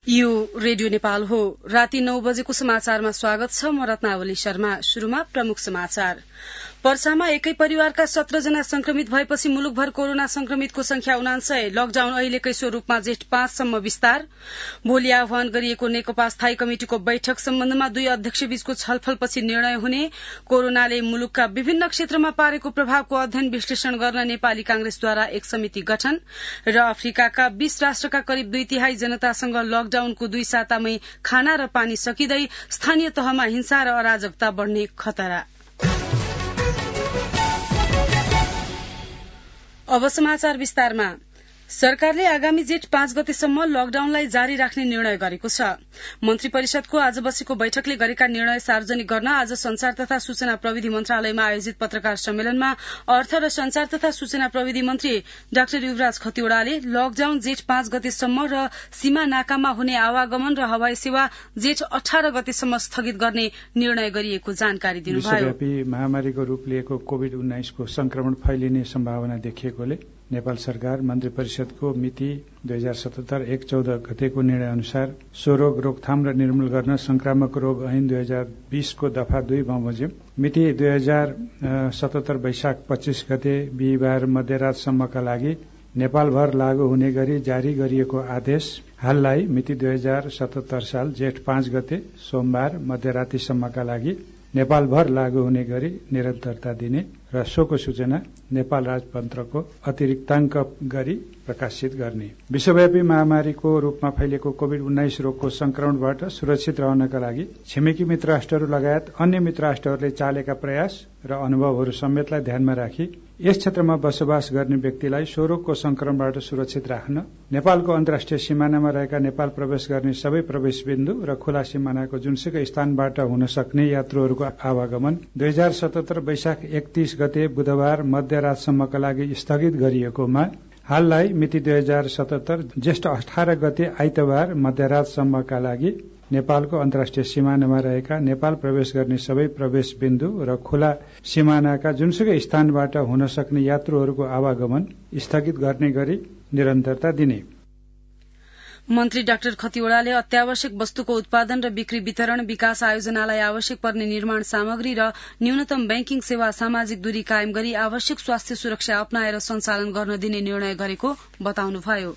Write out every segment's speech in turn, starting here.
यो रेडियो नेपाल हो। राति 9 बजेको समाचारमा स्वागत छ। म रत्नावली शर्मा। शुरूमा प्रमुख समाचार। पर्सामा एकै परिवारका 17 जना संक्रमित भएपछि मुलुकभर कोरोना संक्रमितको संख्या 49। लकडाउन अहिलेकै स्वरूपमा जेठ 5 सम्म विस्तार। भोलि आह्वान गरिएको नेकपा स्थायी कमिटिको बैठक सम्बन्धमा दुई अध्यक्षबीचको छलफलपछि निर्णय हुने। कोरोनाले मुलुकका विभिन्न क्षेत्रमा पारेको प्रभावको अध्ययन विश्लेषण गर्न नेपाली कांग्रेसद्वारा एक समिति गठन र अफ्रिकाका 20 राष्ट्रका करिब 2/3 जनतासँग लकडाउनको 2 सातामै खाना र पानी सकिँदै स्थानीय तहमा हिंसा र अराजकता बढ़ने खतरा। अब समाचार विस्तारमा। सरकारले आगामी जेठ 5 गतेसम्म लकडाउनलाई जारी राख्ने निर्णय गरेको छ। मन्त्री परिषदको आज बसेको बैठकले गरेका निर्णय सार्वजनिक गर्न आज संचार तथा सूचना प्रविधि मन्त्रालयमा आयोजित पत्रकार सम्मेलनमा अर्थ र संचार तथा सूचना प्रविधि मन्त्री डाक्टर युवराज खतिवड़ाले लकडाउन जेठ 5 गतेसम्म र सीमा नाकामा हुने आवागमन र हवाई सेवा जेठ 18 गतेसम्म स्थगित गर्ने निर्णय गरिएको जानकारी दिनुभयो। विश्वव्यापी महामारीको रूप लिएको कोविड-19 को संक्रमण फैलिने सम्भावना देखिएकोले नेपाल सरकार मन्त्री परिषदको मिति 2077 1/14 गतेको निर्णय अनुसार सो रोग रोकथाम र निर्मूल गर्न संक्रामक रोग ऐन 2020 को दफा 2 बमोजिम मिति 2077 वैशाख 25 गते बिहिबार मध्यरातसम्मका लागि नेपालभर लागू हुने गरी जारी गरिएको आदेश हाललाई मिति 2077 साल जेठ 5 गते सोमबार मध्यरातीसम्मका लागि नेपालभर लागू हुने गरी निरन्तरता दिने र सोको सूचना नेपाल राजपत्रको अतिरिक्ताङ्क गरी प्रकाशित गर्ने। विश्वव्यापी महामारीको रूपमा फैलिएको कोविड-19 रोगको संक्रमणबाट सुरक्षित रहनका लागि छिमेकी मित्र राष्ट्रहरू लगायत अन्य मित्र राष्ट्रहरूले चालेका प्रयास र अनुभवहरू समेतलाई ध्यानमा राखी यस क्षेत्रमा बसोबास गर्ने व्यक्तिलाई सो रोगको संक्रमणबाट सुरक्षित राख्न नेपालको अन्तर्राष्ट्रिय सीमानामा रहेका नेपाल प्रवेश गर्ने सबै प्रवेश बिन्दु र खुला सीमानाको जुनसुकै स्थानबाट हुन सक्ने यात्रुहरूको आवागमन 2077 वैशाख 31 गते बुधबार मध्यरातसम्मका लागि स्थगित गरिएकोमा हाललाई मिति 2077 ज्येष्ठ 18 गते आइतबार मध्यरातसम्मका लागि नेपालको अन्तर्राष्ट्रिय सीमानामा रहेका नेपाल प्रवेश गर्ने सबै प्रवेश बिन्दु र खुला सीमानाका जुनसुकै स्थानबाट हुन सक्ने यात्रुहरूको आवागमन स्थगित गर्ने गरी निरन्तरता दिने। मन्त्री डाक्टर खतिवड़ाले अत्यावश्यक वस्तुको उत्पादन र बिक्री वितरण विकास आयोजनालाई आवश्यक पर्ने निर्माण सामग्री र न्यूनतम बैंकिङ सेवा सामाजिक दूरी कायम गरी आवश्यक स्वास्थ्य सुरक्षा अपनाएर सञ्चालन गर्न दिने निर्णय गरेको बताउनुभयो।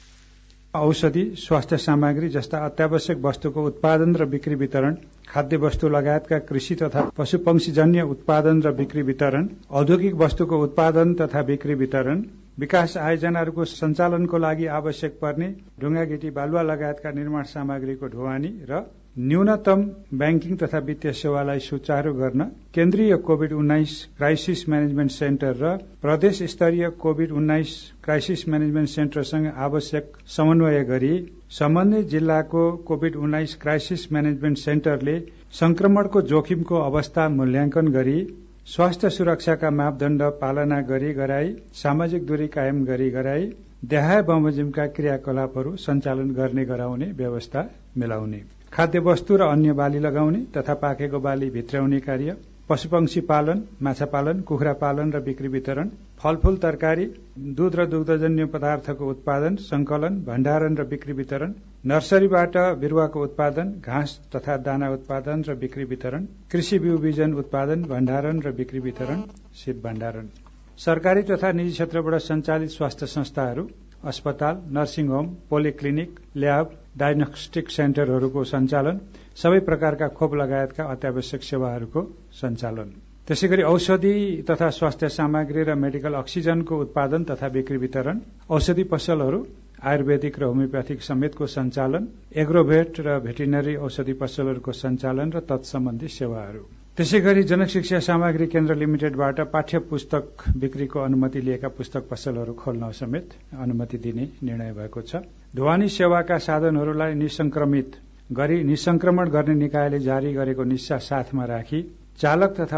औषधि स्वास्थ्य सामग्री जस्ता अत्यावश्यक वस्तुको उत्पादन र बिक्री वितरण खाद्य वस्तु लगायतका कृषि तथा पशुपक्षीजन्य उत्पादन र बिक्री वितरण औद्योगिक वस्तुको उत्पादन तथा बिक्री वितरण विकास आयोजनाहरूको सञ्चालनको लागि आवश्यक पर्ने ढुङ्गागिटी बालुवा लगायतका निर्माण सामग्रीको ढुवानी र न्यूनतम बैंकिङ तथा वित्तीय सेवालाई सुचारू गर्न केन्द्रीय कोविड-19 क्राइसिस म्यानेजमेन्ट सेन्टर र प्रदेश स्तरीय कोविड-19 क्राइसिस म्यानेजमेन्ट सेन्टरसँग आवश्यक समन्वय गरी सम्बन्धित जिल्लाको कोविड-19 क्राइसिस म्यानेजमेन्ट सेन्टरले संक्रमणको जोखिमको अवस्था मूल्याङ्कन गरी स्वास्थ्य सुरक्षाका मापदण्ड पालना गरी गराई सामाजिक दूरी कायम गरी गराई देहाय बमोजिमका क्रियाकलापहरू सञ्चालन गर्ने गराउने व्यवस्था मिलाउने खाद्य वस्तु र अन्य बाली लगाउने तथा पाकेको बाली भित्र्याउने कार्य पशुपक्षी पालन माछा पालन कुखुरा पालन र बिक्री वितरण फलफूल तरकारी दूध र दुग्धजन्य पदार्थको उत्पादन संकलन भण्डारण र बिक्री वितरण नर्सरीबाट बिरुवाको उत्पादन घाँस तथा दाना उत्पादन र बिक्री वितरण कृषि बिउ बिजन उत्पादन भण्डारण र बिक्री वितरण शीत भण्डारण सरकारी तथा निजी क्षेत्रबाट सञ्चालित स्वास्थ्य संस्थाहरू अस्पताल nursing home polyclinic lab diagnostic सेन्टरहरूको सञ्चालन सबै प्रकारका खोप लगायतका अत्यावश्यक सेवाहरूको सञ्चालन त्यसैगरी औषधि तथा स्वास्थ्य सामग्री र मेडिकल अक्सिजनको उत्पादन तथा बिक्री वितरण औषधि पसलहरू आयुर्वेदिक र होमियोप्याथिक समेतको सञ्चालन एग्रोभेट र भेटिनरी औषधि पसलहरूको सञ्चालन र तत्सम्बन्धी सेवाहरू त्यसैगरी जनक शिक्षा सामग्री केन्द्र लिमिटेडबाट पाठ्य पुस्तक बिक्रीको अनुमति लिएका पुस्तक पसलहरू खोल्न समेत अनुमति दिने निर्णय भएको छ। ढुवानी सेवाका साधनहरूलाई निसंक्रमित गरी निसंक्रमण गर्ने निकायले जारी गरेको निस्सा साथमा राखी चालक तथा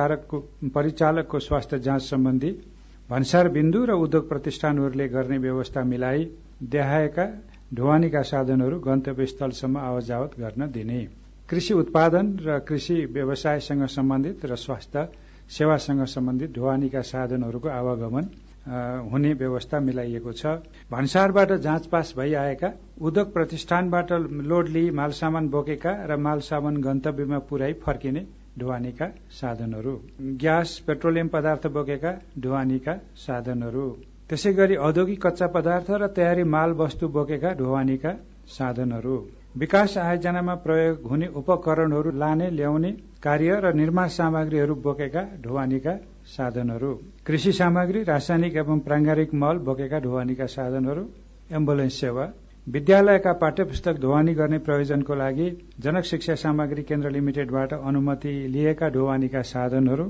परिचालकको स्वास्थ्य जाँच सम्बन्धी भन्सार बिन्दु र उद्योग प्रतिष्ठानहरूले गर्ने व्यवस्था मिलाई देहायका ढुवानीका साधनहरू गन्तव्य स्थलसम्म आवत गर्न दिने कृषि उत्पादन र कृषि व्यवसायसँग सम्बन्धित र स्वास्थ्य सेवासँग सम्बन्धित ढुवानीका साधनहरूको आवागमन हुने व्यवस्था मिलाइएको छ। भन्सारबाट जाँच पास भइआएका, उद्योग प्रतिष्ठानबाट लोड लिई मालसामान बोकेका र मालसामान गन्तव्यमा पुर्याई फर्किने ढुवानीका साधनहरू, ग्यास पेट्रोलियम पदार्थ बोकेका ढुवानीका साधनहरू, त्यसै गरी औद्योगिक कच्चा पदार्थ र तयारी माल वस्तु बोकेका ढुवानीका साधनहरू, विकास आयोजनामा प्रयोग हुने उपकरणहरू लाने ल्याउने कार्य र निर्माण सामग्रीहरू बोकेका ढुवानीका साधनहरू, कृषि सामग्री, रासायनिक एवं प्राङ्गारिक मल बोकेका ढुवानीका साधनहरू, एम्बुलेन्स सेवा, विद्यालयका पाठ्यपुस्तक ढुवानी गर्ने प्रयोजनको लागि जनक शिक्षा सामग्री केन्द्र लिमिटेडबाट अनुमति लिएका ढुवानीका साधनहरू।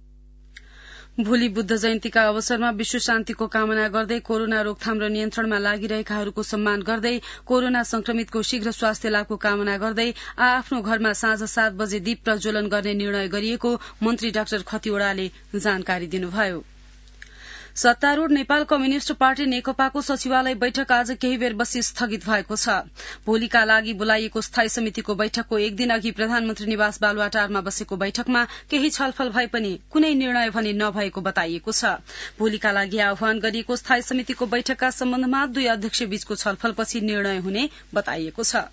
भोलि बुद्ध जयन्तीका अवसरमा विश्व शान्तिको कामना गर्दै कोरोना रोकथाम र नियन्त्रणमा लागिरहेकाहरूको सम्मान गर्दै कोरोना संक्रमितको शीघ्र स्वास्थ्य लाभको कामना गर्दै आफ्नो घरमा साँझ 7 बजे दीप प्रज्वलन गर्ने निर्णय गरिएको मन्त्री डाक्टर खतिवड़ाले जानकारी दिनुभयो। सत्तारूढ़ नेपाल कम्युनिष्ट पार्टी नेकपाको सचिवालय बैठक आज केही बेर बसी स्थगित भएको छ। भोलिका लागि बोलाइएको स्थायी समितिको बैठकको एक दिन अघि प्रधानमन्त्री निवास बालुवाटारमा बसेको बैठकमा केही छलफल भए पनि कुनै निर्णय भने नभएको बताइएको छ। भोलिका लागि आह्वान गरिएको स्थायी समितिको बैठकका सम्बन्धमा दुई अध्यक्ष बीचको छलफलपछि निर्णय हुने बताइएको छ।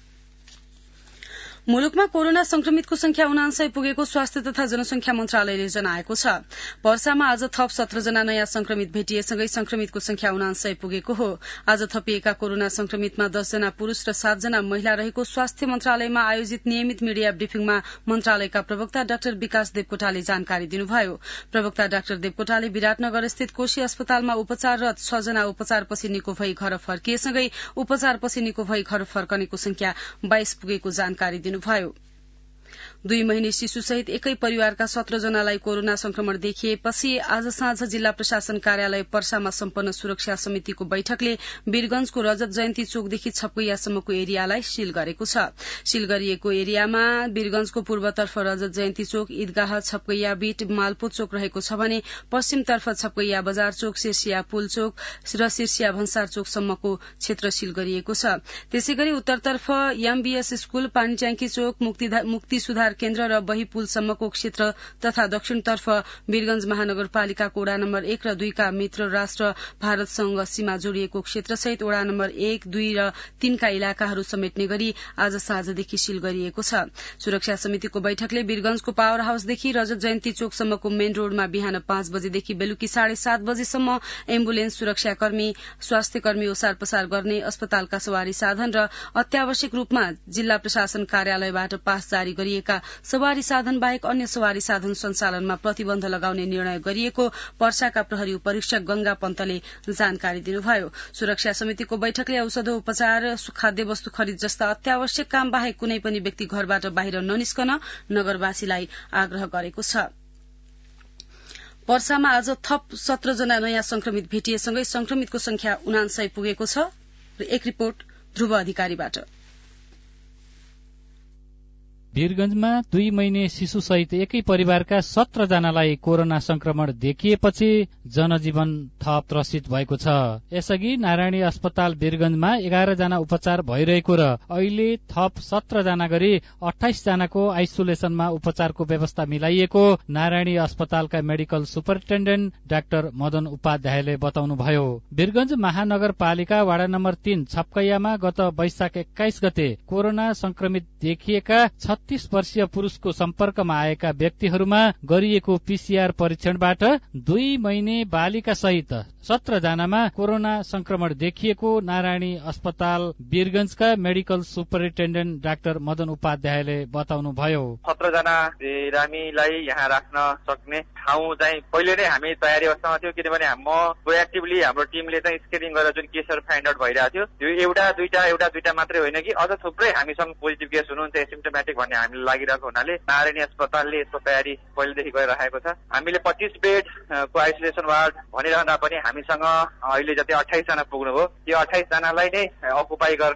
मुलुकमा कोरोना संक्रमितको संख्या 79 पुगेको स्वास्थ्य तथा जनसंख्या मन्त्रालयले जनाएको छ। वर्षामा आज थप 17 जना नयाँ संक्रमित भेटिएसँगै संक्रमितको संख्या 79 पुगेको हो। आज थपिएका कोरोना संक्रमितमा 10 जना पुरूष र 7 जना महिला रहेको स्वास्थ्य मन्त्रालयमा आयोजित नियमित मिडिया ब्रिफिङमा मन्त्रालयका प्रवक्ता डाक्टर विकास देवकोटाले जानकारी दिनुभयो। प्रवक्ता डाक्टर देवकोटाले विराटनगर स्थित कोशी अस्पतालमा उपचाररत 6 जना उपचारपछि निको भई घर फर्किएसँगै उपचारपछि निको भई घर फर्कनेको संख्या 22 पुगेको जानकारी दिनुभयो। 2 महिने शिशुसहित एकै परिवारका 17 जनालाई कोरोना संक्रमण देखिएपछि आज साँझ जिल्ला प्रशासन कार्यालय पर्सामा सम्पन्न सुरक्षा समितिको बैठकले वीरगंजको रजत जयन्ती चोकदेखि छपकैयासम्मको एरियालाई सील गरेको छ। सील गरिएको एरियामा वीरगंजको पूर्वतर्फ रजत जयन्ती चोक, ईदगाह, छपकैया बीट, मालपो चोक रहेको छ भने पश्चिमतर्फ छपकैया बजार चोक, सिर्सिया पुल चोक र सिर्सिया भन्सार चोकसम्मको क्षेत्र सील गरिएको छ। त्यसैगरी उत्तरतर्फ एमबीएस स्कूल, पानीट्याङ्की चोक, मुक्ति सुधार केन्द्र र बही पुलसम्मको क्षेत्र तथा दक्षिणतर्फ वीरगंज महानगरपालिकाको वडा नम्बर 1 र 2 का मित्र राष्ट्र भारतसँग सीमा जोडिएको क्षेत्रसहित वडा नम्बर 1, 2 र 3 का इलाकाहरू समेट्ने गरी आज साँझदेखि सील गरिएको छ। सुरक्षा समितिको बैठकले वीरगंजको पावर हाउसदेखि रजत जयन्ती चोकसम्मको मेन रोडमा बिहान 5 बजेदेखि बेलुकी 7:30 बजेसम्म एम्बुलेन्स, सुरक्षाकर्मी, स्वास्थ्यकर्मी ओसार पसार गर्ने, अस्पतालका सवारी साधन र अत्यावश्यक रूपमा जिल्ला प्रशासन कार्यालयबाट पास जारी गरिएका सवारी साधन बाहेक अन्य सवारी साधन सञ्चालनमा प्रतिबन्ध लगाउने निर्णय गरिएको पर्साका प्रहरी उपरीक्षक गंगा पन्तले जानकारी दिनुभयो। सुरक्षा समितिको बैठकले औषध उपचार, खाद्य वस्तु खरिद जस्ता अत्यावश्यक काम बाहेक कुनै पनि व्यक्ति घरबाट बाहिर ननिस्कन नगरवासीलाई आग्रह गरेको छ। पर्सामा आज थप 17 जना नयाँ संक्रमित भेटिएसँगै संक्रमितको संख्या 79 पुगेको छ। एक रिपोर्ट ध्रुव अधिकारीबाट। वीरगंजमा 2 महिने शिशुसहित एकै परिवारका 17 जनालाई कोरोना संक्रमण देखिएपछि जनजीवन थप त्रसित भएको छ। यसअघि नारायणी अस्पताल वीरगंजमा 11 जना उपचार भइरहेको र अहिले थप 17 जना गरी 28 जनाको आइसोलेसनमा उपचारको व्यवस्था मिलाइएको नारायणी अस्पतालका मेडिकल सुपरिन्टेण्डेन्ट डाक्टर मदन उपाध्यायले बताउनुभयो। वीरगंज महानगरपालिका वाडा नम्बर 3 छपकैयामा गत वैशाख 21 गते कोरोना संक्रमित देखिएका 36 वर्षीय पुरूषको सम्पर्कमा आएका व्यक्तिहरूमा गरिएको पीसीआर परीक्षणबाट 2 महिने बालिका सहित 17 जनामा कोरोना संक्रमण देखिएको नारायणी अस्पताल वीरगंजका मेडिकल सुपरिन्टेण्डेन्ट डाक्टर मदन उपाध्यायले बताउनुभयो। 17 जना बिरामीलाई यहाँ राख्न सक्ने ठाउँ चाहिँ पहिले नै हामी तयारी अवस्थामा थियौँ, किनभने म प्रोएक्टिभली हाम्रो टिमले चाहिँ स्क्रिनिङ गरेर जुन केसहरू फाइन्ड आउट भइरहेको थियो त्यो एउटा दुईटा मात्रै होइन कि अझ थुप्रै हामीसँग पोजिटिभ केस हुनुहुन्छ एसिम्टोमेटिक भन्ने हामीले लागिरहेको हुनाले नारायणी अस्पतालले यसको तयारी पहिलेदेखि गरिरहेको छ। हामीले 25 बेडको आइसोलेसन वार्ड भनिरहँदा पनि हामीसँग अहिले जति 28 जना पुग्नुभयो त्यो 28 जनालाई नै अकुपाई गर्ने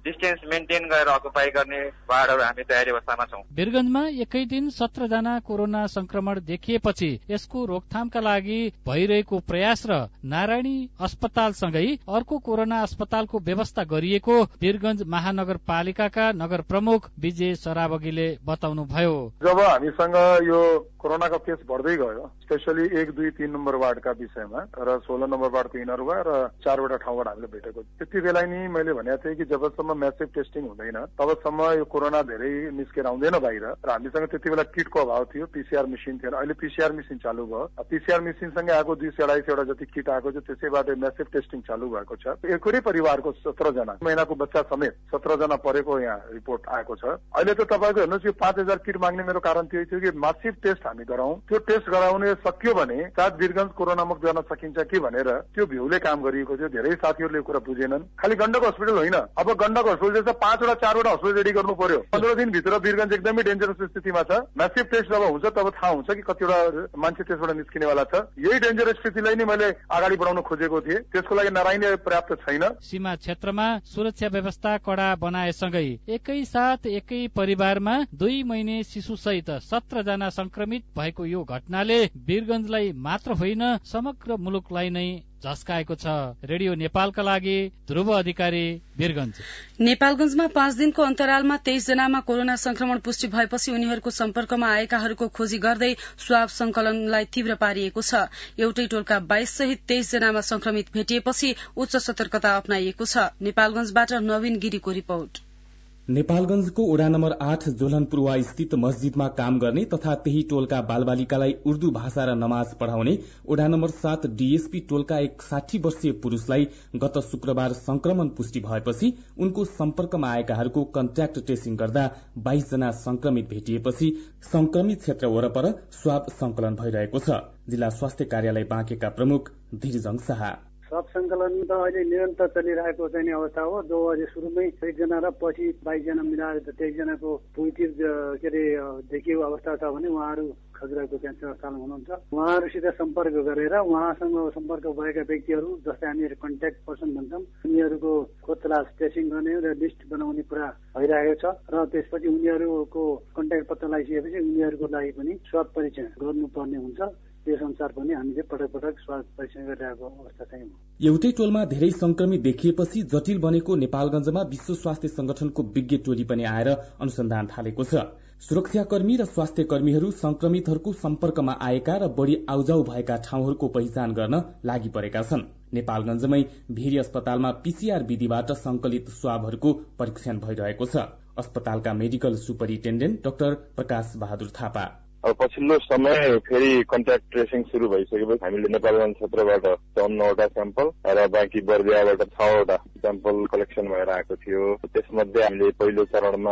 डिस्टेन्स मेन्टेन गरेर अकुपाई गर्ने वार्डहरू हामी तयारी अवस्थामा छौँ। वीरगञ्जमा एकै दिन 17 जना कोरोना संक्रमण देखिएपछि यसको रोकथामका लागि भइरहेको प्रयास र नारायणी अस्पतालसँगै अर्को कोरोना अस्पतालको व्यवस्था गरिएको वीरगञ्ज महानगरपालिकाका नगर प्रमुख विजय सरावगीले बताउनुभयो। जब हामीसँग यो कोरोनाको केस बढ्दै गयो, स्पेशली 1, 2, 3 नम्बर वार्डका विषयमा र 16 नम्बर वार्डको इनरुवा र 4वटा ठाउँबाट हामीले भेटेको, त्यति बेला नि मैले भनेको थिएँ कि जबसम्म म्यासिभ टेस्टिङ हुँदैन तबसम्म यो कोरोना धेरै निस्केर आउँदैन बाहिर। र हामीसँग त्यति बेला किटको अभाव थियो, पीसीआर मेसिन थिएन। अहिले पीसीआर मेसिन चालू भयो। पीसीआर मेसिनसँगै आएको 228 जति किट आएको छ, त्यसैबाट म्यासिभ टेस्टिङ चालू भएको छ। एकै परिवारको 17 जना महिनाको बच्चा समेत 17 जना परेको यहाँ रिपोर्ट आएको छ। अहिले त तपाईँको हेर्नुहोस्, यो 5000 किट माग्ने मेरो कारण त्यही थियो कि मासिभ टेस्ट हामी गराउँ। त्यो टेस्ट गराउने सकियो भने सायद वीरगञ्ज कोरोना मुक्त गर्न सकिन्छ कि भनेर त्यो भ्यूले काम गरिएको थियो। धेरै साथीहरूले कुरा बुझेनन्। खालि गण्डक हस्पिटल होइन, अब गण्डक हस्पिटल जस्तो 5वटा 4वटा हस्पिटल रेडी गर्नु पर्यो। 15 दिनभित्र वीरगञ्ज एकदमै डेन्जरस स्थितिमा छ। म्यासिभ टेस्ट जब हुन्छ तब थाहा हुन्छ कि कतिवटा मान्छे त्यसबाट निस्किनेवाला छ। यही डेन्जरस स्थितिलाई नै मैले अगाडि बढाउन खोजेको थिएँ। त्यसको लागि नारायणी पर्याप्त छैन। सीमा क्षेत्रमा सुरक्षा व्यवस्था कडा बनाएसँगै एकैसाथ एकै परिवारमा 2 महिने शिशुसहित 17 जना संक्रमित भएको यो घटनाले वीरगञ्जलाई मात्र होइन समग्र मुलुकलाई नै झस्काएको छ। रेडियो नेपालका लागि ध्रुव अधिकारी, वीरगञ्ज। नेपालगञ्जमा 5 दिनको अन्तरालमा 23 जनामा कोरोना संक्रमण पुष्टि भएपछि उनीहरूको सम्पर्कमा आएकाहरूको खोजी गर्दै स्वाब संकलनलाई तीव्र पारिएको छ। एउटै टोलका 22 सहित 23 जनामा संक्रमित भेटिएपछि उच्च सतर्कता अपनाइएको छ। नेपालगञ्जबाट नवीन गिरीको रिपोर्ट। नेपालगञ्जको वडा नम्बर 8 जोलनपुरवा स्थित मस्जिदमा काम गर्ने तथा त्यही टोलका बालबालिकालाई उर्दू भाषा र नमाज पढ़ाउने वडा नम्बर 7 डीएसपी टोलका एक 60 वर्षीय पुरूषलाई गत शुक्रबार संक्रमण पुष्टि भएपछि उनको सम्पर्कमा आएकाहरूको कन्ट्याक्ट ट्रेसिङ गर्दा 22 जना संक्रमित भेटिएपछि संक्रमित क्षेत्र वरपर स्वाब संकलन भइरहेको छ। जिल्ला स्वास्थ्य कार्यालय बाँकेका प्रमुख धीरजङ शाह। स्वाब संकलन त अहिले निरन्तर चलिरहेको चाहिँ अवस्था हो। जो अहिले सुरुमै 1 जना र पछि 22 जना मिलाएर 23 जनाको पोजिटिभ देखिएको अवस्था छ भने उहाँहरू खजुराको क्यान्सर अस्पतालमा हुनुहुन्छ। उहाँहरूसित सम्पर्क गरेर उहाँसँग सम्पर्क भएका व्यक्तिहरू जस्तै हामीहरू कन्ट्याक्ट पर्सन भन्छौँ, उनीहरूको खोज तलास ट्रेसिङ गर्ने र लिस्ट बनाउने कुरा भइरहेको छ। र त्यसपछि उनीहरूको कन्ट्याक्ट पत्ता लगाइसकेपछि उनीहरूको लागि पनि स्वाब परीक्षण गर्नुपर्ने हुन्छ। त्यस अनुसार पनि हामीले पटक पटक स्वास्थ्य परीक्षण गरिरहेको अवस्था चाहिँ हो। एउटै टोलमा धेरै संक्रमित देखिएपछि जटिल बनेको नेपालगञ्जमा विश्व स्वास्थ्य संगठनको विज्ञ टोली पनि आएर अनुसन्धान थालेको छ। सुरक्षाकर्मी र स्वास्थ्य कर्मीहरू संक्रमितहरूको सम्पर्कमा आएका र बढ़ी आउजाउ भएका ठाउँहरूको पहिचान गर्न लागि परेका छन्। नेपालगञ्जमै भेरी अस्पतालमा पीसीआर विधिबाट संकलित स्वाबहरूको परीक्षण भइरहेको छ। अस्पतालका medical superintendent doctor Prakash Bahadur Thapa. अब पछिल्लो समय फेरि कन्ट्याक्ट ट्रेसिङ सुरु भइसकेपछि हामीले नेपालगञ्ज क्षेत्रबाट 54वटा स्याम्पल र बाँकी बर्दियाबाट 6वटा स्याम्पल कलेक्सन भएर आएको थियो। त्यसमध्ये हामीले पहिलो चरणमा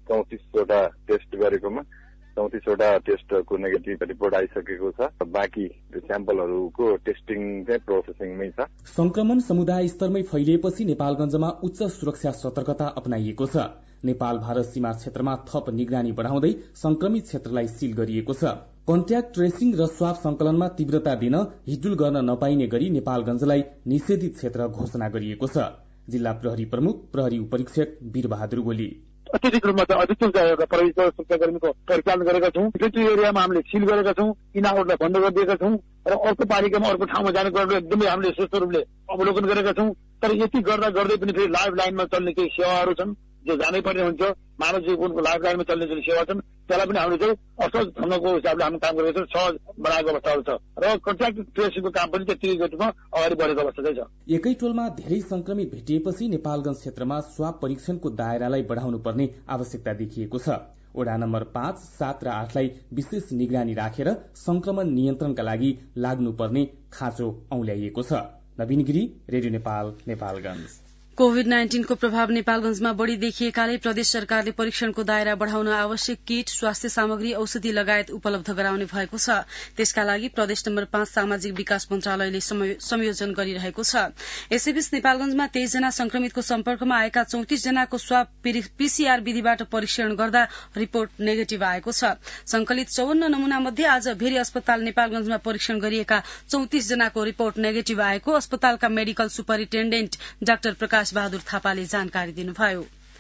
34वटा टेस्ट गरेकोमा 34वटा टेस्टको नेगेटिभ रिपोर्ट आइसकेको छ। बाँकी स्याम्पलहरूको टेस्टिङ चाहिँ प्रोसेसिङमै छ। संक्रमण समुदाय स्तरमै फैलिएपछि नेपालगञ्जमा उच्च सुरक्षा सतर्कता अपनाइएको छ। नेपाल भारत सीमा क्षेत्रमा थप निगरानी बढ़ाउँदै संक्रमित क्षेत्रलाई सील गरिएको छ। कन्ट्याक्ट ट्रेसिङ र स्वाब संकलनमा तीव्रता दिन हिडुल गर्न नपाइने गरी नेपालगञ्जलाई निषेधित क्षेत्र घोषणा गरिएको छ। जिल्ला प्रहरी प्रमुख प्रहरी उपरीक्षक वीरबहादुर गोली। अत्यधिक रूपमा चाहिँ अधिकतर प्रहरी सुरक्षाकर्मीको परिचालन गरेका छौँ। त्यो एरियामा हामीले सिल गरेका छौँ, इनाउटलाई बन्द गरिदिएका छौँ र अर्को पालिकामा अर्को ठाउँमा जाने कुराहरू एकदमै हामीले स्वस्थ रूपले अवलोकन गरेका छौँ। तर यति गर्दा गर्दै पनि फेरि लाइभ लाइनमा चल्ने केही सेवाहरू छन् जो जानै पर्ने हुन्छ। मानव जीवनको लाइफ लाइनमा चल्ने जुन सेवा छन् त्यसलाई पनि हामीले चाहिँ असहज ढङ्गको हिसाबले हामी काम गरेको छौँ। सहज बनाएको अवस्थाहरू छ र कन्ट्याक्ट ट्रेसिङको काम पनि त्यति गतिमा अगाडि बढेको अवस्था चाहिँ छ। एकै टोलमा धेरै संक्रमित भेटिएपछि नेपालगञ्ज क्षेत्रमा स्वाब परीक्षणको दायरालाई बढ़ाउनु पर्ने आवश्यकता देखिएको छ। वडा नम्बर 5, 7 र 8 लाई विशेष निगरानी राखेर संक्रमण नियन्त्रणका लागि लाग्नुपर्ने खाँचो औल्याइएको छ। नवीन गिरी, रेडियो नेपाल, नेपालगञ्ज। कोभिड-19 को प्रभाव नेपालगञ्जमा बढ़ी देखिएकाले प्रदेश सरकारले परीक्षणको दायरा बढ़ाउन आवश्यक किट, स्वास्थ्य सामग्री, औषधि लगायत उपलब्ध गराउने भएको छ। त्यसका लागि प्रदेश नम्बर 5 सामाजिक विकास मन्त्रालयले संयोजन गरिरहेको छ। यसैबीच नेपालगञ्जमा 23 जना संक्रमितको सम्पर्कमा आएका 34 जनाको स्वाब पीसीआर विधिबाट परीक्षण गर्दा रिपोर्ट नेगेटिभ आएको छ। संकलित 54 नमूना मध्ये आज भेरी अस्पताल नेपालगञ्जमा परीक्षण गरिएका 34 जनाको रिपोर्ट नेगेटिभ आएको अस्पतालका medical superintendent doctor Prakash Bahadur थापाले जानकारी दिनुभयो।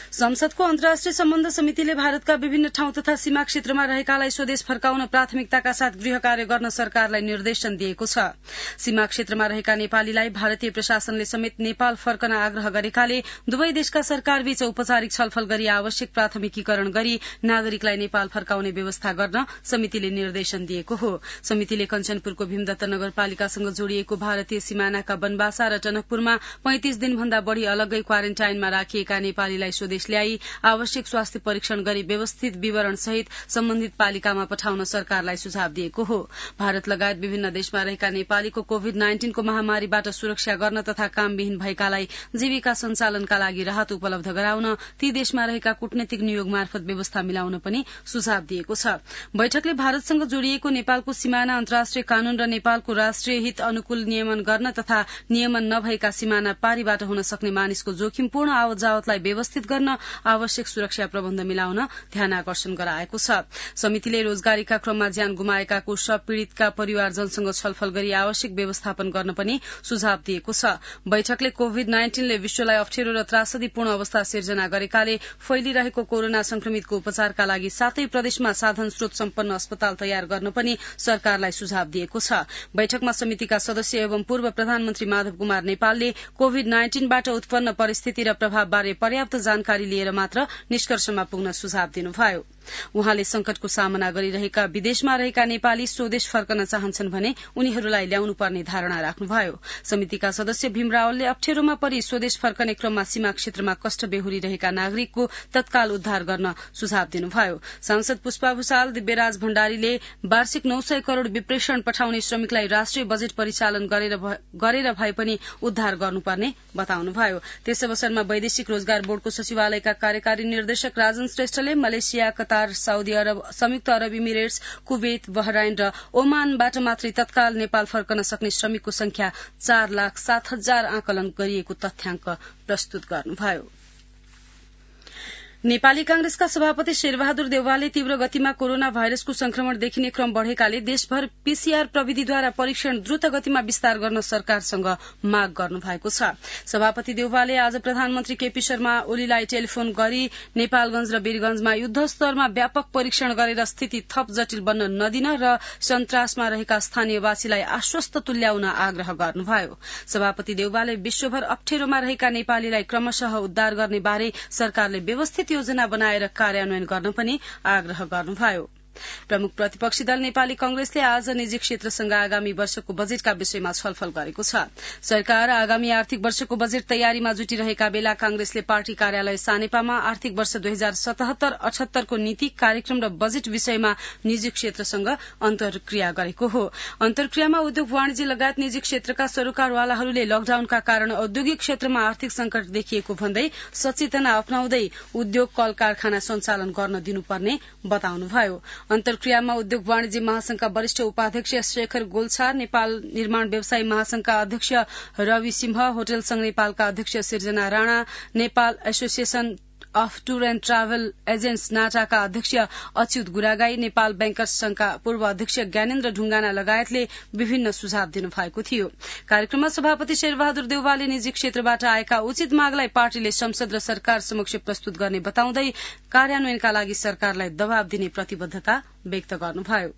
संसदको अन्तर्राष्ट्रिय सम्बन्ध समितिले भारतका विभिन्न ठाउँ तथा सीमा क्षेत्रमा रहेकालाई स्वदेश फर्काउन प्राथमिकताका साथ गृह कार्य गर्न सरकारलाई निर्देशन दिएको छ। सीमा क्षेत्रमा रहेका नेपालीलाई भारतीय प्रशासनले समेत नेपाल फर्कन आग्रह गरेकाले दुवै देशका सरकारबीच औपचारिक छलफल गरी आवश्यक प्राथमिकीकरण गरी नागरिकलाई नेपाल फर्काउने व्यवस्था गर्न समितिले निर्देशन दिएको हो। समितिले कञ्चनपुरको भीमदत्त नगरपालिकासँग जोडिएको भारतीय सीमानाका बनबासा र टनकपुरमा 35 दिनभन्दा बढ़ी अलग्गै क्वारेन्टाइनमा राखिएका नेपालीलाई स्वदेश ल्याई आवश्यक स्वास्थ्य परीक्षण गरी व्यवस्थित विवरण सहित सम्बन्धित पालिकामा पठाउन सरकारलाई सुझाव दिएको हो। भारत लगायत विभिन्न देशमा रहेका नेपालीको कोभिड-19 को महामारीबाट सुरक्षा गर्न तथा कामविहीन भएकालाई जीविका सञ्चालनका लागि राहत उपलब्ध गराउन ती देशमा रहेका कूटनीतिक नियोग मार्फत व्यवस्था मिलाउन पनि सुझाव दिएको छ। बैठकले भारतसँग जोडिएको नेपालको सीमाना अन्तर्राष्ट्रिय कानून र नेपालको राष्ट्रिय हित अनुकूल नियमन गर्न तथा नियमन नभएका सीमाना पारीबाट हुन सक्ने मानिसको जोखिमपूर्ण आवत जावतलाई व्यवस्थित गर्न आवश्यक सुरक्षा प्रबन्ध मिलाउन ध्यान आकर्षण गराएको छ। समितिले रोजगारीका क्रममा ज्यान गुमाएकाको शव पीड़ितका परिवारजनसँग छलफल गरी आवश्यक व्यवस्थापन गर्न पनि सुझाव दिएको छ। बैठकले कोभिड-19 ले विश्वलाई अप्ठ्यारो र त्रासदीपूर्ण अवस्था सिर्जना गरेकाले फैलिरहेको कोरोना संक्रमितको उपचारका लागि 7 प्रदेशमा साधन स्रोत सम्पन्न अस्पताल तयार गर्न पनि सरकारलाई सुझाव दिएको छ। बैठकमा समितिका सदस्य एवं पूर्व प्रधानमन्त्री माधव कुमार नेपालले कोभिड-19 बाट उत्पन्न परिस्थिति र प्रभावबारे पर्याप्त जानकारी लिएर मात्र निष्कर्षमा पुग्न सुझाव दिनुभयो। उहाँले संकटको सामना गरिरहेका विदेशमा रहेका नेपाली स्वदेश फर्कन चाहन्छन् भने उनीहरूलाई ल्याउनुपर्ने धारणा राख्नुभयो। समितिका सदस्य भीम रावलले अप्ठ्यारोमा परि स्वदेश फर्कने क्रममा सीमा क्षेत्रमा कष्ट बेहोरिरहेका नागरिकको तत्काल उद्धार गर्न सुझाव दिनुभयो। सांसद पुष्पा भूषाल, दिव्यराज भण्डारीले वार्षिक 900 करोड़ विप्रेषण पठाउने श्रमिकलाई राष्ट्रिय बजेट परिचालन गरेर भए पनि उद्धार गर्नुपर्ने बताउनुभयो। त्यस अवसरमा वैदेशिक रोजगार बोर्डको सचिवालयका कार्यकारी निर्देशक राजन श्रेष्ठले मलेसिया, कतार, साउदी अरब, संयुक्त अरब इमिरेट्स, कुवेत, बहराइन र ओमानबाट मात्रै तत्काल नेपाल फर्कन सक्ने श्रमिकको संख्या 4,07,000 आकलन गरिएको तथ्याङ्क प्रस्तुत गर्नुभयो। नेपाली कांग्रेसका सभापति शेरबहादुर देउवाले तीव्र गतिमा कोरोना भाइरसको संक्रमण देखिने क्रम बढ़ेकाले देशभर पीसीआर प्रविधिद्वारा परीक्षण द्रुत गतिमा विस्तार गर्न सरकारसँग माग गर्नु भएको छ। सभापति देउवाले आज प्रधानमन्त्री केपी शर्मा ओलीलाई टेलिफोन गरी नेपालगंज र वीरगंजमा युद्ध स्तरमा व्यापक परीक्षण गरेर स्थिति थप जटिल बन्न नदिन र सन्तासमा रहेका स्थानीयवासीलाई आश्वस्त तुल्याउन आग्रह गर्नुभयो। सभापति देउवाले विश्वभर अप्ठ्यारोमा रहेका नेपालीलाई क्रमशः उद्धार गर्ने बारे सरकारले व्यवस्थित योजना बनाएर कार्यान्वयन गर्न पनि आग्रह गर्नुभयो। प्रमुख प्रतिपक्षी दल नेपाली कांग्रेसले आज निजी क्षेत्रसँग आगामी वर्षको बजेटका विषयमा छलफल गरेको छ। सरकार आगामी आर्थिक वर्षको बजेट तयारीमा जुटिरहेका बेला कांग्रेसले पार्टी कार्यालय सानेपामा आर्थिक वर्ष 2077-78 को नीति, कार्यक्रम र बजेट विषयमा निजी क्षेत्रसँग अन्तर्क्रिया गरेको हो। अन्तर्क्रियामा उद्योग वाणिज्य लगायत निजी क्षेत्रका सरोकारवालाहरूले लकडाउनका कारण औद्योगिक क्षेत्रमा आर्थिक संकट देखिएको भन्दै सचेतना अपनाउँदै उद्योग कल कारखाना सञ्चालन गर्न दिनुपर्ने बताउनुभयो। अन्तर्क्रियामा उद्योग वाणिज्य महासंघका वरिष्ठ उपाध्यक्ष शेखर गोल्छा, नेपाल निर्माण व्यवसायी महासंघका अध्यक्ष रवि सिंह, होटल संघ नेपालका अध्यक्ष Srijana Rana, Nepal association of tour and travel agents नाटाका अध्यक्ष अच्युत गुरागाई, नेपाल बैंकर्स संघका पूर्व अध्यक्ष ज्ञानेन्द्र ढुंगाना लगायतले विभिन्न सुझाव दिनुभएको थियो। कार्यक्रममा सभापति शेरबहादुर देउवाले निजी क्षेत्रबाट आएका उचित मागलाई पार्टीले संसद र सरकार समक्ष प्रस्तुत गर्ने बताउँदै कार्यान्वयनका लागि सरकारलाई दबाव दिने प्रतिबद्धता व्यक्त गर्नुभयो।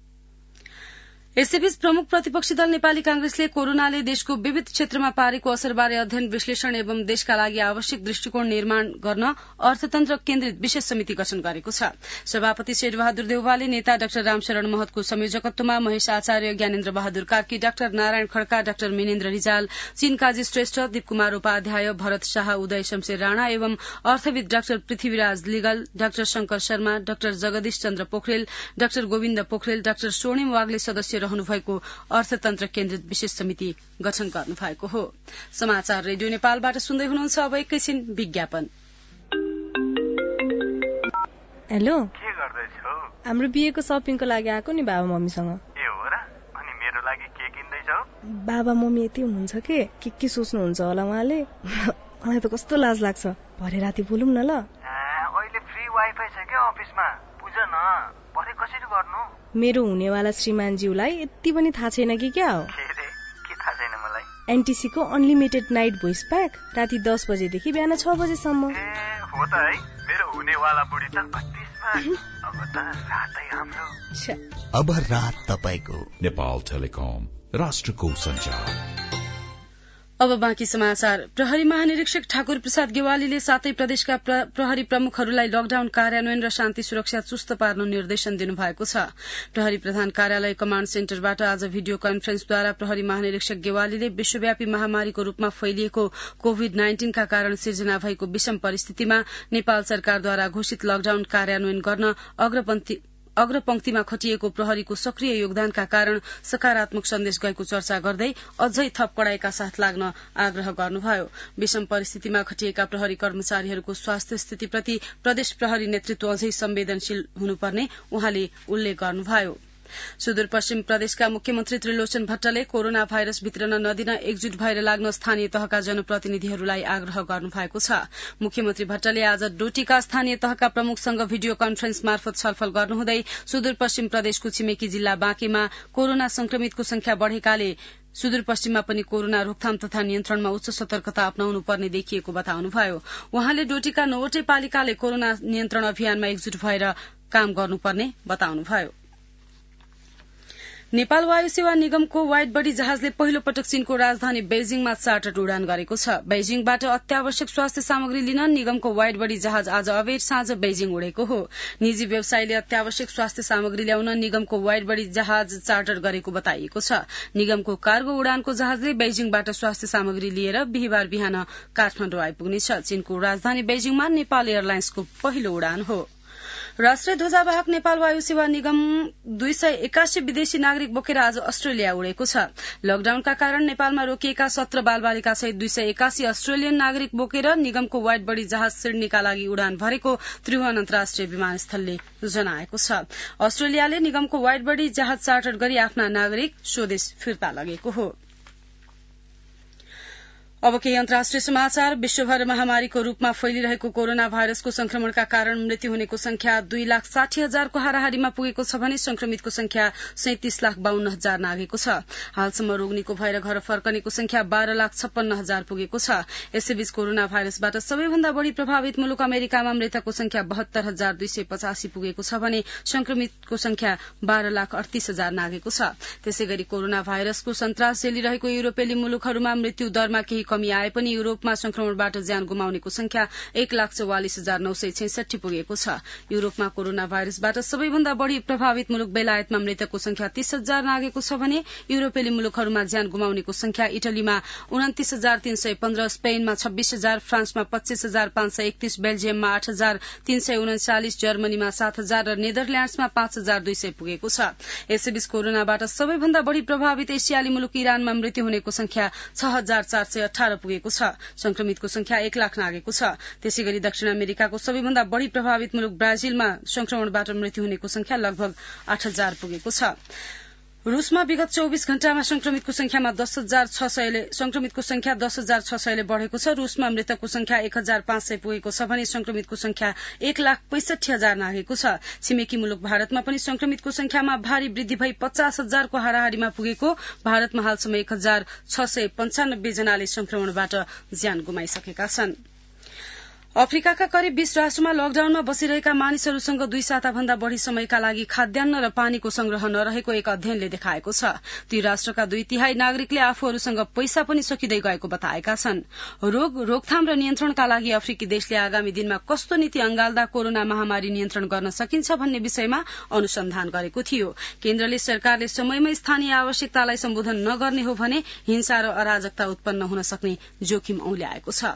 यसैबीच प्रमुख प्रतिपक्षी दल नेपाली कांग्रेसले कोरोनाले देशको विविध क्षेत्रमा पारेको असरबारे अध्ययन विश्लेषण एवं देशका लागि आवश्यक दृष्टिकोण निर्माण गर्न अर्थतन्त्र केन्द्रित विशेष समिति गठन गरेको छ। सभापति शेरबहादुर देउवाले नेता डाक्टर रामशरण महतको संयोजकत्वमा महेश आचार्य, ज्ञानेन्द्र बहादुर कार्की, डाक्टर नारायण खड्का, डाक्टर मिनेन्द्र रिजाल, चीनकाजी श्रेष्ठ, दीपकुमार उपाध्याय, भरत शाह, उदय शमशेर राणा एवं अर्थविद doctor Prithviraj Ligal, doctor Shankar Sharma, doctor Jagdish Chandra Pokharel, doctor Govind Pokharel, doctor Swarnim Wagle सदस्य रहनुभएको अर्थतन्त्र केन्द्रित विशेष समिति गठन गर्नुभएको हो। समाचार रेडियो नेपालबाट सुन्दै हुनुहुन्छ। अब एकैछिन विज्ञापन। हेलो, के गर्दैछौ? हाम्रो बिहेको शपिङको लागि आएको नि बाबा मम्मीसँग। ए हो र? अनि मेरो लागि के किन्दैछौ? बाबा मम्मी यति हुनुहुन्छ के सोच्नुहुन्छ होला उहाँले। मलाई त कस्तो लाज लाग्छ। भरे राति बोलौँ न ल। अहिले फ्री वाइफाई छ के अफिसमा? बुझ न, भरे कसरी गर्नु? मेरो हुनेवाला श्रीमानज्यूलाई यति पनि थाहा छैन कि क्या हो? के थाहा छैन मलाई? एनटीसी को अनलिमिटेड नाइट भोइस प्याक राति 10 बजेदेखि बिहान 6 बजेसम्म। हो त है मेरो हुनेवाला बुढी त 32मा अब त रातै हाम्रो अब रात तपाईको नेपाल टेलिकम राष्ट्रको सञ्चार। अब बाँकी समाचार। प्रहरी महानिरीक्षक ठाकुर प्रसाद गेवालीले सातै प्रदेशका प्रहरी प्रमुखहरूलाई लकडाउन कार्यान्वयन र शान्ति सुरक्षा चुस्त पार्न निर्देशन दिनुभएको छ। प्रहरी प्रधान कार्यालय कमाण्ड सेन्टरबाट आज भिडियो कन्फरेन्सद्वारा प्रहरी महानिरीक्षक गेवालीले विश्वव्यापी महामारीको रूपमा फैलिएको कोविड-19 का कारण सिर्जना भएको विषम परिस्थितिमा नेपाल सरकारद्वारा घोषित लकडाउन कार्यान्वयन गर्न अग्रपंक्तिमा खटिएको प्रहरीको सक्रिय योगदानका कारण सकारात्मक सन्देश गएको चर्चा गर्दै अझै थप कडाईका साथ लाग्न आग्रह गर्नुभयो। विषम परिस्थितिमा खटिएका प्रहरी कर्मचारीहरूको स्वास्थ्य स्थितिप्रति प्रदेश प्रहरी नेतृत्व अझै संवेदनशील हुनुपर्ने उहाँले उल्लेख गर्नुभयो। सुदूरपश्चिम प्रदेशका मुख्यमन्त्री त्रिलोचन भट्टले कोरोना भाइरस भित्रन नदिन एकजुट भएर लाग्न स्थानीय तहका जनप्रतिनिधिहरूलाई आग्रह गर्नुभएको छ। मुख्यमन्त्री भट्टले आज डोटीका स्थानीय तहका प्रमुखसँग भिडियो कन्फरेन्स मार्फत छलफल गर्नुहुँदै सुदूरपश्चिम प्रदेशको छिमेकी जिल्ला बाँकेमा कोरोना संक्रमितको संख्या बढ़ेकाले सुदूरपश्चिममा पनि कोरोना रोकथाम तथा नियन्त्रणमा उच्च सतर्कता अपनाउनु पर्ने देखिएको बताउनुभयो। उहाँले डोटीका 9वटै पालिकाले कोरोना नियन्त्रण अभियानमा एकजुट भएर काम गर्नुपर्ने बताउनुभयो। नेपाल वायु सेवा निगमको वाइड बडी जहाजले पहिलो पटक चीनको राजधानी बेजिङमा चार्टर उडान गरेको छ। बेजिङबाट अत्यावश्यक स्वास्थ्य सामग्री लिन निगमको वाइड बडी जहाज आज अबेर साँझ बेजिङ उडेको हो। निजी व्यवसायीले अत्यावश्यक स्वास्थ्य सामग्री ल्याउन निगमको वाइड बडी जहाज चार्टर गरेको बताइएको छ। निगमको कार्गो उडानको जहाजले बेजिङबाट स्वास्थ्य सामग्री लिएर बिहिबार बिहान काठमाडौँ आइपुग्नेछ। चीनको राजधानी बेजिङमा नेपाल एयरलाइन्सको पहिलो उडान हो। राष्ट्रिय ध्वजावाहक नेपाल वायु सेवा निगम 281 विदेशी नागरिक बोकेर आज अस्ट्रेलिया उडेको छ। लकडाउनका कारण नेपालमा रोकिएका 17 बालबालिका सहित 281 अस्ट्रेलियन नागरिक बोकेर निगमको वाइड बडी जहाज सिडनीका लागि उडान भरेको त्रिभुवन अन्तर्राष्ट्रिय विमानस्थलले जनाएको छ। अस्ट्रेलियाले निगमको वाइड बडी जहाज चार्टर गरी आफ्ना नागरिक स्वदेश फिर्ता लगेको हो। अब केही अन्तर्राष्ट्रिय समाचार। विश्वभर महामारीको रूपमा फैलिरहेको कोरोना भाइरसको संक्रमणका कारण मृत्यु हुनेको संख्या 2,60,000 को हाराहारीमा पुगेको छ भने संक्रमितको संख्या 37,52,000 नागेको छ। हालसम्म रोगनीको भएर घर फर्कनेको संख्या 12,56,000 पुगेको छ। यसैबीच कोरोना भाइरसबाट सबैभन्दा बढ़ी प्रभावित मुलुक अमेरिकामा मृतकको संख्या 72,285 पुगेको छ भने संक्रमितको संख्या 12,38,000 नागेको छ। त्यसैगरी कोरोना भाइरसको सन्तास झेलिरहेको युरोपेली मुलुकहरूमा मृत्यु दरमा केही कमी आए पनि युरोपमा संक्रमणबाट ज्यान गुमाउनेको संख्या 1,44,966 पुगेको छ। युरोपमा कोरोना भाइरसबाट सबैभन्दा बढ़ी प्रभावित मुलुक बेलायतमा मृतकको संख्या 30,000 नागेको छ भने युरोपेली मुलुकहरूमा ज्यान गुमाउनेको संख्या इटलीमा 29,315, स्पेनमा 26,000, फ्रान्समा 25,531, बेल्जियममा 8,339, जर्मनीमा 7,000 र नेदरल्याण्ड्समा 5,200 पुगेको छ। यसैबीच कोरोनाबाट सबैभन्दा बढ़ी प्रभावित एसियाली मुलुक इरानमा मृत्यु हुनेको संख्या 6,418 पुगेको छ। संक्रमितको संख्या 1 लाख नागेको छ। त्यसैगरी दक्षिण अमेरिकाको सबैभन्दा बढ़ी प्रभावित मुलुक ब्राजिलमा संक्रमणबाट मृत्यु हुनेको संख्या लगभग 8,000 पुगेको छ। रूसमा विगत 24 घण्टामा संक्रमितको संख्या 10,600 ले बढ़ेको छ। रूसमा मृतकको संख्या 1,500 पुगेको छ भने संक्रमितको संख्या 1,65,000 नागेको छ। छिमेकी मुलुक भारतमा पनि संक्रमितको संख्यामा भारी वृद्धि भई 50,000 को हाराहारीमा पुगेको। भारतमा हालसम्म 1,695 जनाले संक्रमणबाट ज्यान गुमाइसकेका छन्। अफ्रिकाका करिब 20 राष्ट्रमा लकडाउनमा बसिरहेका मानिसहरूसँग 2 साताभन्दा बढ़ी समयका लागि खाद्यान्न र पानीको संग्रह नरहेको एक अध्ययनले देखाएको छ। ती राष्ट्रका 2/3 नागरिकले आफूहरूसँग पैसा पनि सकिँदै गएको बताएका छन्। रोकथाम र नियन्त्रणका लागि अफ्रिकी देशले आगामी दिनमा कस्तो नीति अंगाल्दा कोरोना महामारी नियन्त्रण गर्न सकिन्छ भन्ने विषयमा अनुसन्धान गरेको थियो। केन्द्रले सरकारले समयमै स्थानीय आवश्यकतालाई सम्बोधन नगर्ने हो भने हिंसा र अराजकता उत्पन्न हुन सक्ने जोखिम औल्याएको छ।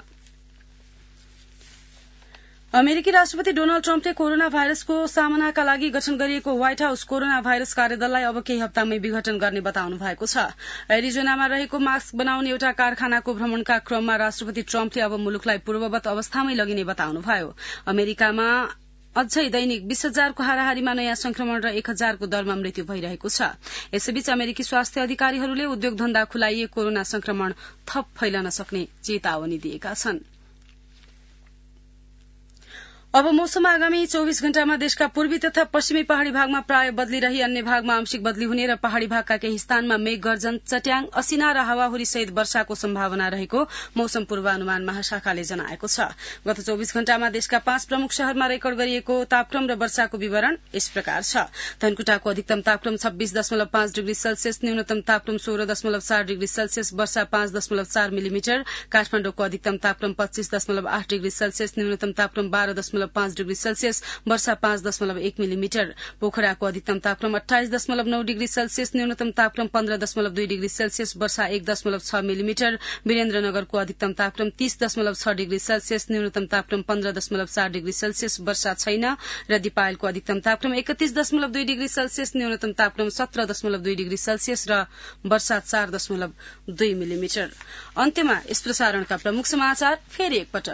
अमेरिकी राष्ट्रपति डोनाल्ड ट्रम्पले कोरोना भाइरसको सामनाका लागि गठन गरिएको व्हाइट हाउस कोरोना भाइरस कार्यदललाई अब केही हप्तामै विघटन गर्ने बताउनु भएको छ। एरिजोनामा रहेको मास्क बनाउने एउटा कारखानाको भ्रमणका क्रममा राष्ट्रपति ट्रम्पले अब मुलुकलाई पूर्ववत अवस्थामै लगिने बताउनुभयो। अमेरिकामा अझै दैनिक 20,000 को हाराहारीमा नयाँ संक्रमण र 1,000 को दरमा मृत्यु भइरहेको छ। यसैबीच अमेरिकी स्वास्थ्य अधिकारीहरूले उद्योग धन्दा खुलाइए कोरोना संक्रमण थप फैलन सक्ने चेतावनी दिएका छन्। अब मौसम आगामी 24 घण्टामा देशका पूर्वी तथा पश्चिमी पहाड़ी भागमा प्राय बदली रही अन्य भागमा आंशिक बदली हुने र पहाड़ी भागका केही स्थानमा मेघ गर्जन, चट्याङ, असिना र हावाहुरी सहित वर्षाको सम्भावना रहेको मौसम पूर्वानुमान महाशाखाले जनाएको छ। गत 24 घण्टामा देशका 5 प्रमुख शहरमा रेकर्ड गरिएको तापक्रम र वर्षाको विवरण यस प्रकार छ। धनकुटाको अधिकतम तापक्रम 26.5 डिग्री सेल्सियस, न्यूनतम तापक्रम 16.4 डिग्री सेल्सियस, वर्षा 5.4 मिलिमिटर। काठमाडौँको अधिकतम तापक्रम 25.8 डिग्री सेल्सियस, न्यूनतम तापक्रम 12.5 डिग्री सेल्सियस, वर्षा 5.1 मिलिमिटर। पोखराको अधिकतम तापक्रम 28.9 डिग्री सेल्सियस, न्यूनतम तापक्रम 15.2 डिग्री सेल्सियस, वर्षा 1.6 मिलिमिटर। वीरेन्द्रनगरको अधिकतम तापक्रम 30.6 डिग्री सेल्सियस, न्यूनतम तापक्रम 15.4 डिग्री सेल्सियस, वर्षा छैन। र दिपायलको अधिकतम तापक्रम 31.2 डिग्री सेल्सियस, न्यूनतम तापक्रम 17.2 डिग्री सेल्सियस र वर्षा 4.2 मिलिमिटर। अन्त्यमा यस प्रसारणका प्रमुख समाचार फेरि एकपटक।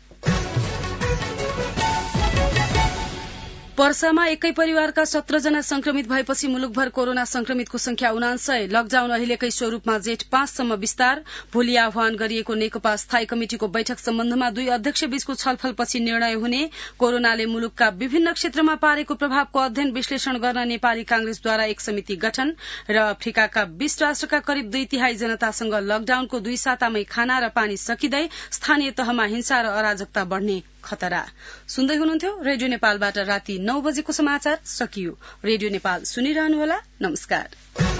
पर्सामा एकै परिवारका 17 जना संक्रमित भएपछि मुलुकभर कोरोना संक्रमितको संख्या 49। लकडाउन अहिलेकै स्वरूपमा जेठ 5 सम्म विस्तार। भोलि आह्वान गरिएको नेकपा स्थायी कमिटिको बैठक सम्बन्धमा 2 अध्यक्षबीचको छलफलपछि निर्णय हुने। कोरोनाले मुलुकका विभिन्न क्षेत्रमा पारेको प्रभावको अध्ययन विश्लेषण गर्न नेपाली कांग्रेसद्वारा एक समिति गठन। र अफ्रिकाका 20 राष्ट्रका करिब 2/3 जनतासँग लकडाउनको 2 सातामै खाना र पानी सकिँदै स्थानीय तहमा हिंसा र अराजकता बढ़ने खतरा। सुन्दै हुनुहुन्थ्यो रेडियो नेपालबाट राति 9 बजेको समाचार सकियो। रेडियो नेपाल सुनिरहनुहोला। नमस्कार।